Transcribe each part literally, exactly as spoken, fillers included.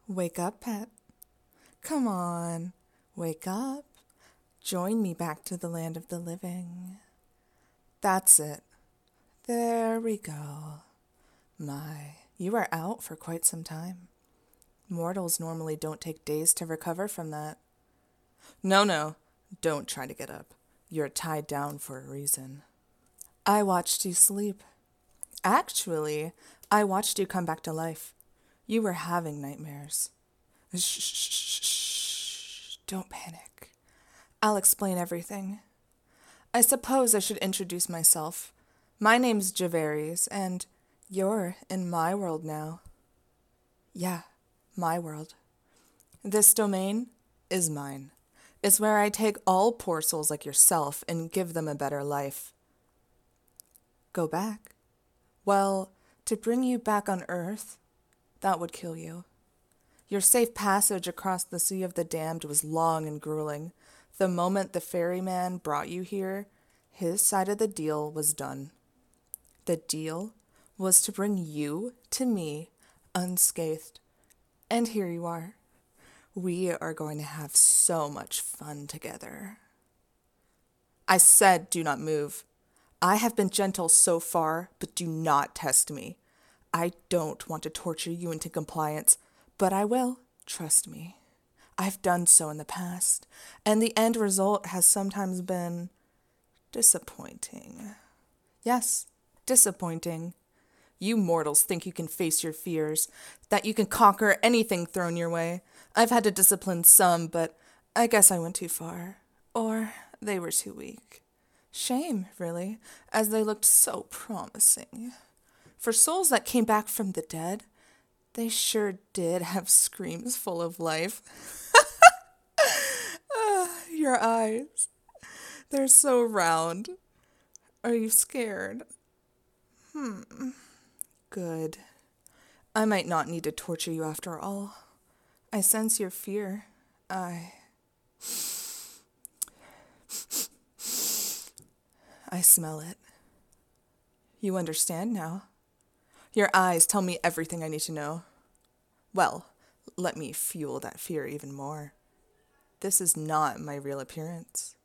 Wake up, pet. Come on, wake up. Join me back to the land of the living. That's it. There we go. My, you are out for quite some time. Mortals normally don't take days to recover from that. No, no, don't try to get up. You're tied down for a reason. I watched you sleep. Actually, I watched you come back to life. You were having nightmares. Shh, shh, shh, shh. Don't panic. I'll explain everything. I suppose I should introduce myself. My name's Javaries, and you're in my world now. Yeah, my world. This domain is mine. It's where I take all poor souls like yourself and give them a better life. Go back? Well, to bring you back on Earth, that would kill you. Your safe passage across the Sea of the Damned was long and grueling. The moment the ferryman brought you here, his side of the deal was done. The deal was to bring you to me unscathed. And here you are. We are going to have so much fun together. I said do not move. I have been gentle so far, but do not test me. I don't want to torture you into compliance, but I will, trust me. I've done so in the past, and the end result has sometimes been disappointing. Yes, disappointing. You mortals think you can face your fears, that you can conquer anything thrown your way. I've had to discipline some, but I guess I went too far. Or they were too weak. Shame, really, as they looked so promising. For souls that came back from the dead, they sure did have screams full of life. Ah, your eyes, they're so round. Are you scared? Hmm, good. I might not need to torture you after all. I sense your fear. I... I smell it. You understand now. Your eyes tell me everything I need to know. Well, let me fuel that fear even more. This is not my real appearance.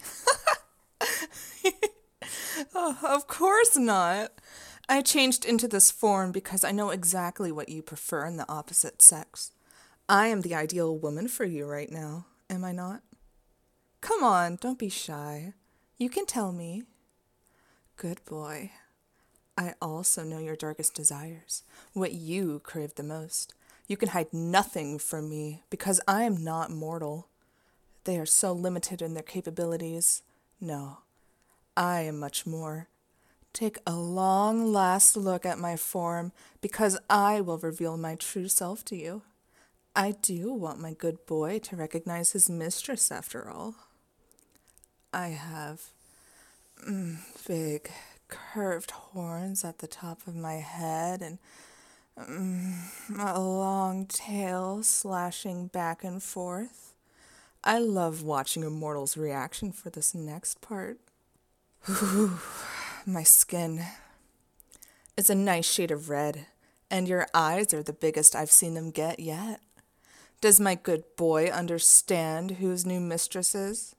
Oh, of course not. I changed into this form because I know exactly what you prefer in the opposite sex. I am the ideal woman for you right now, am I not? Come on, don't be shy. You can tell me. Good boy. I also know your darkest desires, what you crave the most. You can hide nothing from me because I am not mortal. They are so limited in their capabilities. No, I am much more. Take a long last look at my form because I will reveal my true self to you. I do want my good boy to recognize his mistress after all. I have mm, big, curved horns at the top of my head and mm, a long tail slashing back and forth. I love watching a mortal's reaction for this next part. Whew, my skin. It's a nice shade of red, and your eyes are the biggest I've seen them get yet. Does my good boy understand who his new mistress is?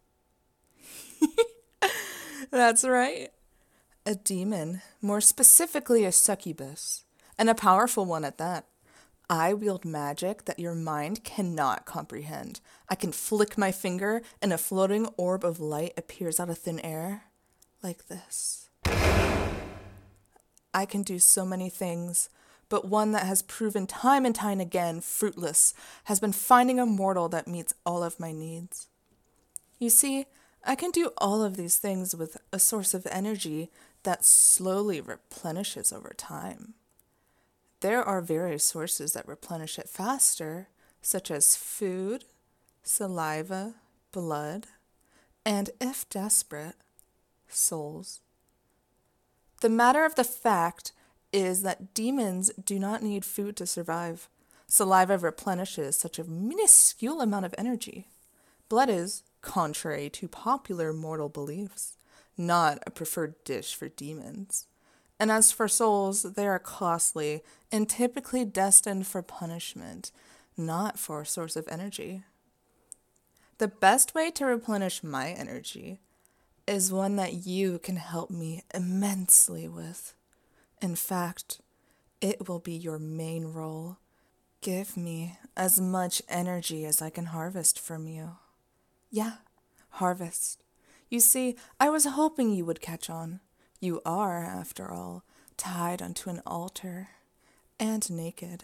That's right. A demon, more specifically a succubus, and a powerful one at that. I wield magic that your mind cannot comprehend. I can flick my finger and a floating orb of light appears out of thin air, like this. I can do so many things, but one that has proven time and time again fruitless has been finding a mortal that meets all of my needs. You see, I can do all of these things with a source of energy that slowly replenishes over time. There are various sources that replenish it faster, such as food, saliva, blood, and, if desperate, souls. The matter of the fact is that demons do not need food to survive. Saliva replenishes such a minuscule amount of energy. Blood is, contrary to popular mortal beliefs, not a preferred dish for demons. And as for souls, they are costly and typically destined for punishment, not for a source of energy. The best way to replenish my energy is one that you can help me immensely with. In fact, it will be your main role. Give me as much energy as I can harvest from you. Yeah, harvest. You see, I was hoping you would catch on. You are, after all, tied onto an altar and naked.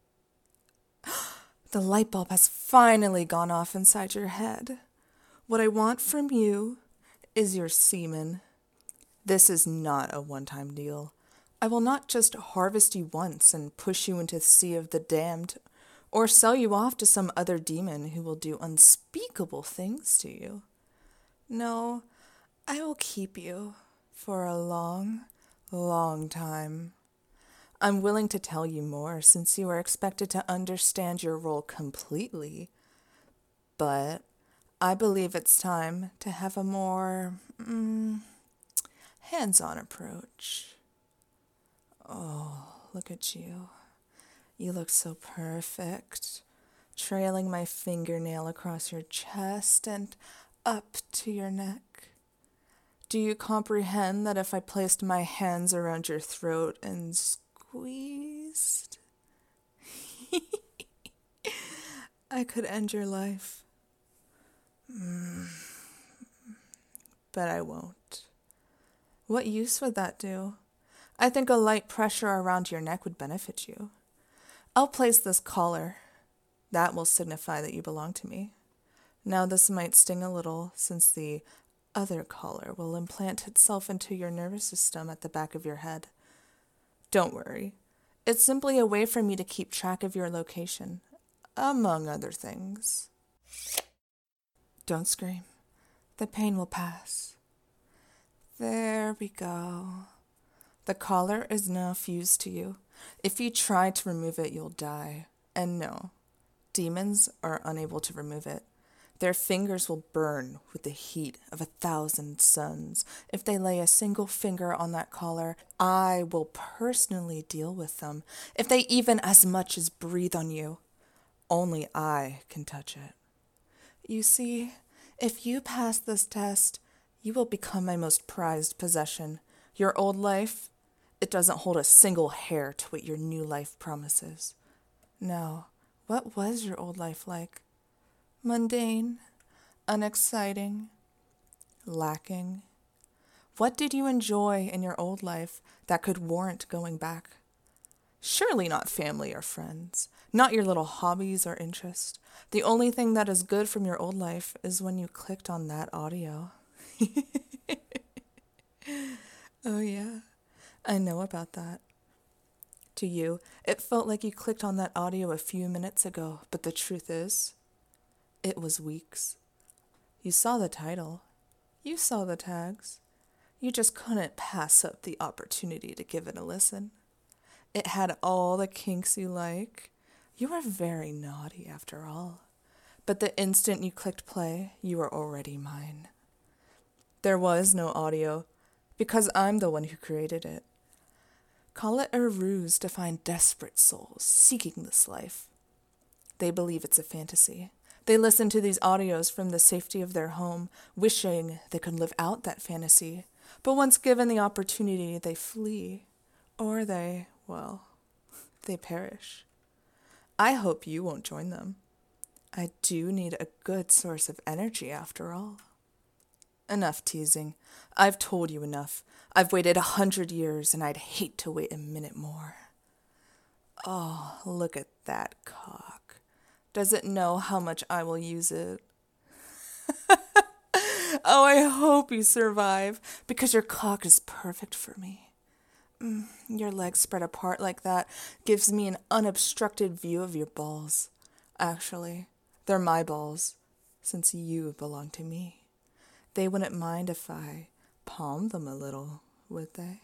The light bulb has finally gone off inside your head. What I want from you is your semen. This is not a one-time deal. I will not just harvest you once and push you into the sea of the damned, or sell you off to some other demon who will do unspeakable things to you. No, I will keep you for a long, long time. I'm willing to tell you more since you are expected to understand your role completely, but I believe it's time to have a more mm, hands-on approach. Oh, look at you. You look so perfect, trailing my fingernail across your chest and up to your neck. Do you comprehend that if I placed my hands around your throat and squeezed, I could end your life? Mm. But I won't. What use would that do? I think a light pressure around your neck would benefit you. I'll place this collar. That will signify that you belong to me. Now this might sting a little, since the other collar will implant itself into your nervous system at the back of your head. Don't worry. It's simply a way for me to keep track of your location, among other things. Don't scream. The pain will pass. There we go. The collar is now fused to you. If you try to remove it, you'll die. And no, demons are unable to remove it. Their fingers will burn with the heat of a thousand suns. If they lay a single finger on that collar, I will personally deal with them. If they even as much as breathe on you, only I can touch it. You see, if you pass this test, you will become my most prized possession. Your old life, it doesn't hold a single hair to what your new life promises. Now, what was your old life like? Mundane, unexciting, lacking. What did you enjoy in your old life that could warrant going back? Surely not family or friends, not your little hobbies or interests. The only thing that is good from your old life is when you clicked on that audio. Oh yeah, I know about that. To you, it felt like you clicked on that audio a few minutes ago, but the truth is, it was weeks. You saw the title. You saw the tags. You just couldn't pass up the opportunity to give it a listen. It had all the kinks you like. You were very naughty after all. But the instant you clicked play, you were already mine. There was no audio, because I'm the one who created it. Call it a ruse to find desperate souls seeking this life. They believe it's a fantasy. They listen to these audios from the safety of their home, wishing they could live out that fantasy. But once given the opportunity, they flee. Or they, well, they perish. I hope you won't join them. I do need a good source of energy after all. Enough teasing. I've told you enough. I've waited a hundred years, and I'd hate to wait a minute more. Oh, look at that cock. Does it know how much I will use it? Oh, I hope you survive, because your cock is perfect for me. Mm, your legs spread apart like that gives me an unobstructed view of your balls. Actually, they're my balls, since you belong to me. They wouldn't mind if I palmed them a little, would they?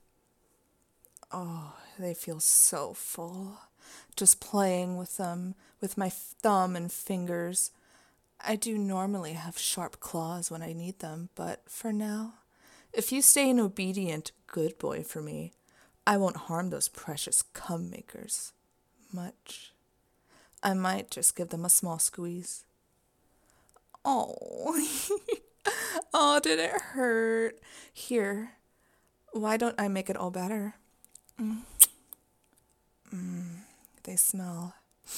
Oh, they feel so full. Just playing with them, with my thumb and fingers. I do normally have sharp claws when I need them, but for now, if you stay an obedient good boy for me, I won't harm those precious cum makers much. I might just give them a small squeeze. Oh, oh, did it hurt? Here, why don't I make it all better? Mm. Mm, they smell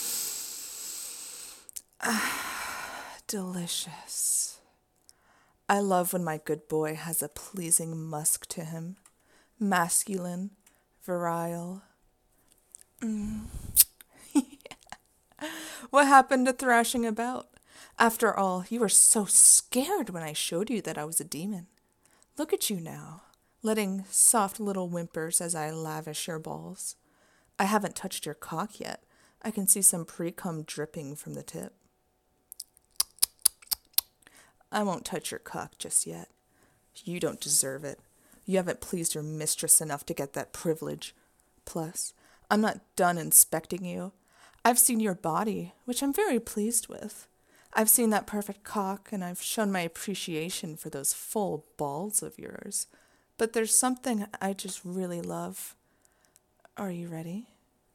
delicious. I love when my good boy has a pleasing musk to him. Masculine, virile. Mm. What happened to thrashing about? After all, you were so scared when I showed you that I was a demon. Look at you now, letting soft little whimpers as I lavish your balls. I haven't touched your cock yet. I can see some pre-cum dripping from the tip. I won't touch your cock just yet. You don't deserve it. You haven't pleased your mistress enough to get that privilege. Plus, I'm not done inspecting you. I've seen your body, which I'm very pleased with. I've seen that perfect cock, and I've shown my appreciation for those full balls of yours. But there's something I just really love. Are you ready?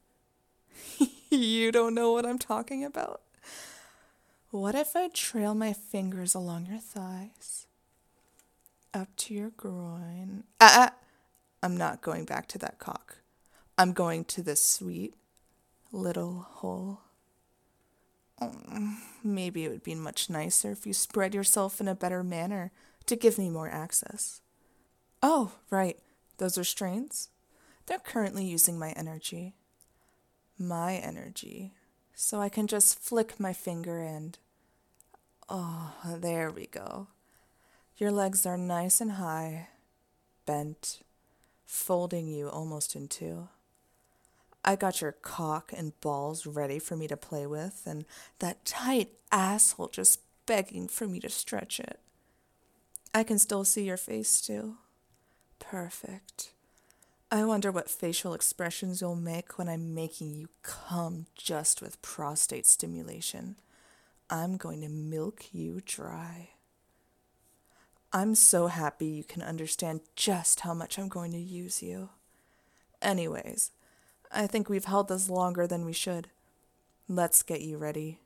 You don't know what I'm talking about? What if I trail my fingers along your thighs, up to your groin? Ah, ah! I'm not going back to that cock. I'm going to this sweet little hole. Oh, maybe it would be much nicer if you spread yourself in a better manner to give me more access. Oh, right. Those are strains? They're currently using my energy. My energy. So I can just flick my finger and... Oh, there we go. Your legs are nice and high, bent, folding you almost in two. I got your cock and balls ready for me to play with, and that tight asshole just begging for me to stretch it. I can still see your face, too. Perfect. I wonder what facial expressions you'll make when I'm making you come just with prostate stimulation. I'm going to milk you dry. I'm so happy you can understand just how much I'm going to use you. Anyways, I think we've held this longer than we should. Let's get you ready.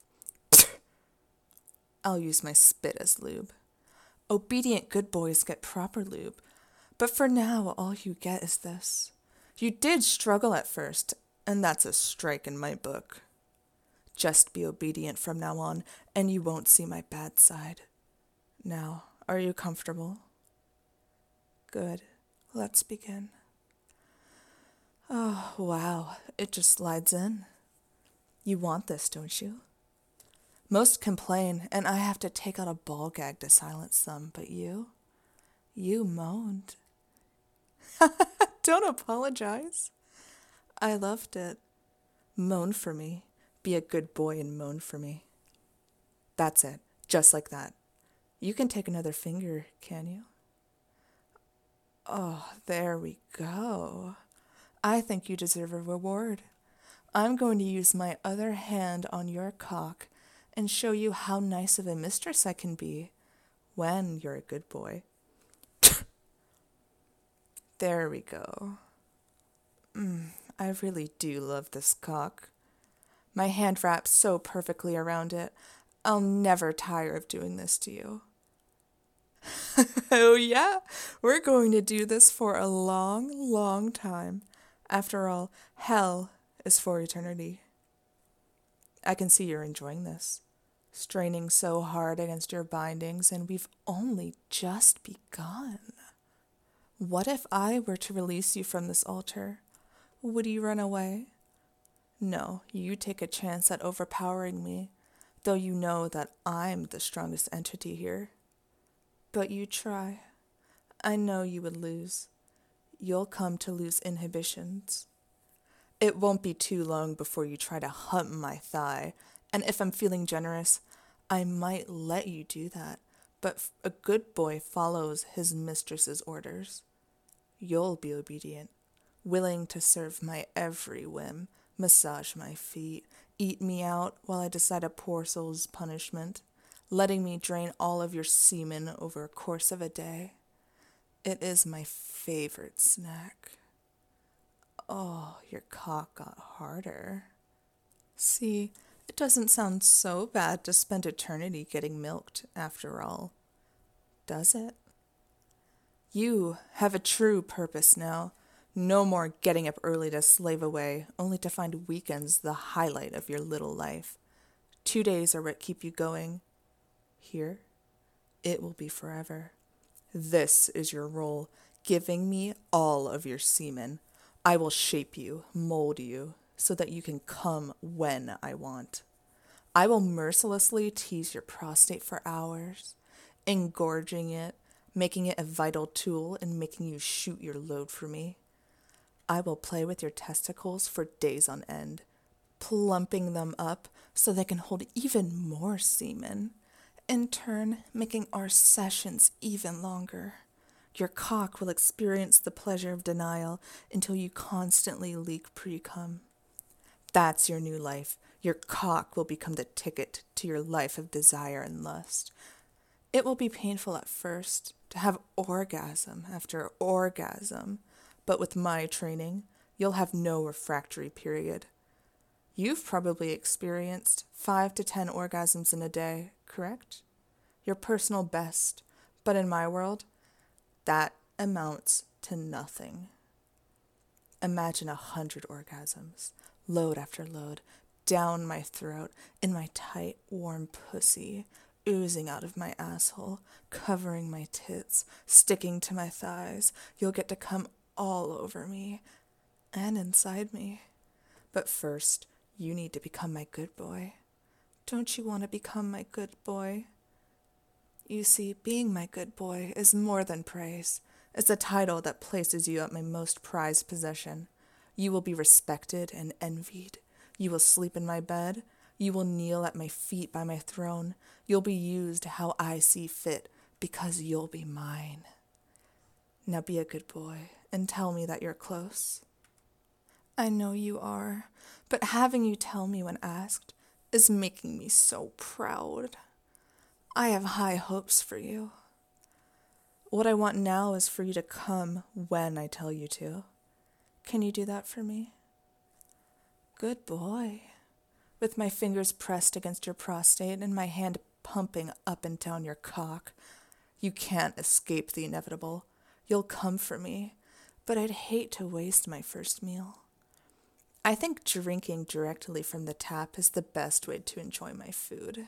I'll use my spit as lube. Obedient good boys get proper lube. But for now, all you get is this. You did struggle at first, and that's a strike in my book. Just be obedient from now on, and you won't see my bad side. Now, are you comfortable? Good. Let's begin. Oh, wow. It just slides in. You want this, don't you? Most complain, and I have to take out a ball gag to silence them, but you? You moaned. Don't apologize. I loved it. Moan for me. Be a good boy and moan for me. That's it. Just like that. You can take another finger, can you? Oh, there we go. I think you deserve a reward. I'm going to use my other hand on your cock and show you how nice of a mistress I can be when you're a good boy. There we go. Mm, I really do love this cock. My hand wraps so perfectly around it. I'll never tire of doing this to you. Oh yeah, we're going to do this for a long, long time. After all, hell is for eternity. I can see you're enjoying this, straining so hard against your bindings, and we've only just begun. What if I were to release you from this altar? Would you run away? No, you take a chance at overpowering me, though you know that I'm the strongest entity here. But you try. I know you would lose. You'll come to lose inhibitions. It won't be too long before you try to hump my thigh, and if I'm feeling generous, I might let you do that, but a good boy follows his mistress's orders. You'll be obedient, willing to serve my every whim, massage my feet, eat me out while I decide a poor soul's punishment, letting me drain all of your semen over a course of a day. It is my favorite snack. Oh, your cock got harder. See, it doesn't sound so bad to spend eternity getting milked, after all, does it? You have a true purpose now. No more getting up early to slave away, only to find weekends the highlight of your little life. Two days are what keep you going. Here, it will be forever. This is your role, giving me all of your semen. I will shape you, mold you, so that you can come when I want. I will mercilessly tease your prostate for hours, engorging it, making it a vital tool in making you shoot your load for me. I will play with your testicles for days on end, plumping them up so they can hold even more semen, in turn making our sessions even longer. Your cock will experience the pleasure of denial until you constantly leak pre-cum. That's your new life. Your cock will become the ticket to your life of desire and lust. It will be painful at first to have orgasm after orgasm, but with my training, you'll have no refractory period. You've probably experienced five to ten orgasms in a day, correct? Your personal best, but in my world, that amounts to nothing. Imagine a hundred orgasms, load after load, down my throat, in my tight, warm pussy, oozing out of my asshole, covering my tits, sticking to my thighs. You'll get to come all over me and inside me. But first, you need to become my good boy. Don't you want to become my good boy? You see, being my good boy is more than praise. It's a title that places you at my most prized possession. You will be respected and envied. You will sleep in my bed. You will kneel at my feet by my throne. You'll be used how I see fit, because you'll be mine. Now be a good boy and tell me that you're close. I know you are, but having you tell me when asked is making me so proud. I have high hopes for you. What I want now is for you to come when I tell you to. Can you do that for me? Good boy. With my fingers pressed against your prostate and my hand pumping up and down your cock. You can't escape the inevitable. You'll come for me, but I'd hate to waste my first meal. I think drinking directly from the tap is the best way to enjoy my food.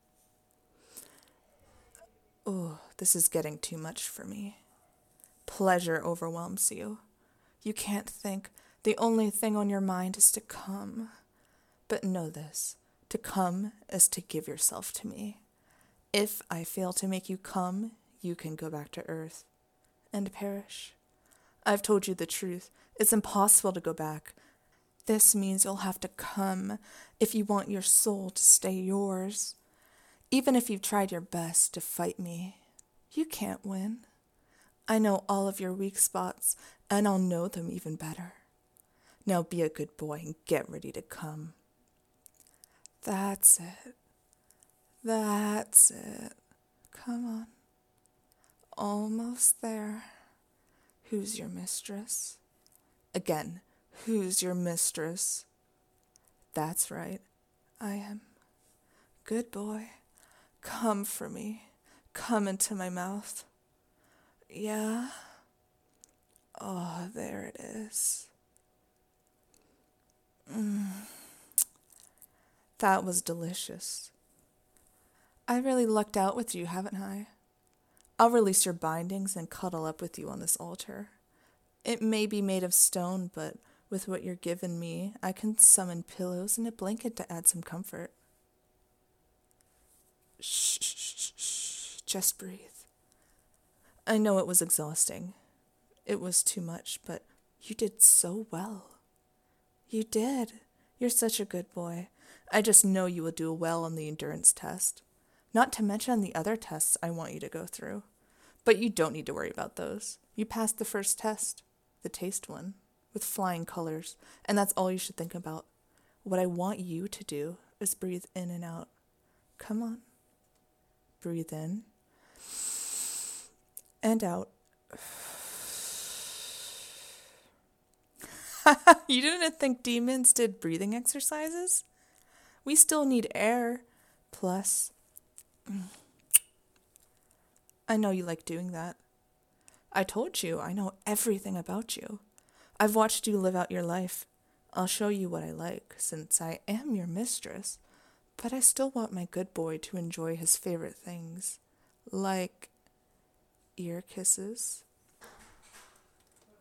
Oh, this is getting too much for me. Pleasure overwhelms you. You can't think. The only thing on your mind is to come. But know this, to come is to give yourself to me. If I fail to make you come, you can go back to earth and perish. I've told you the truth. It's impossible to go back. This means you'll have to come if you want your soul to stay yours. Even if you've tried your best to fight me, you can't win. I know all of your weak spots, and I'll know them even better. Now be a good boy and get ready to come. That's it. That's it. Come on. Almost there. Who's your mistress? Again, who's your mistress? That's right. I am. Good boy. Come for me. Come into my mouth. Yeah. Oh, there it is. Mm. That was delicious. I really lucked out with you, haven't I? I'll release your bindings and cuddle up with you on this altar. It may be made of stone, but with what you're giving me, I can summon pillows and a blanket to add some comfort. Shh, shh, shh, shh. Just breathe. I know it was exhausting. It was too much, but you did so well. You did. You're such a good boy. I just know you will do well on the endurance test. Not to mention the other tests I want you to go through. But you don't need to worry about those. You passed the first test, the taste one, with flying colors, and that's all you should think about. What I want you to do is breathe in and out. Come on. Breathe in and out. You didn't think demons did breathing exercises? We still need air. Plus, I know you like doing that. I told you, I know everything about you. I've watched you live out your life. I'll show you what I like, since I am your mistress. But I still want my good boy to enjoy his favorite things, like ear kisses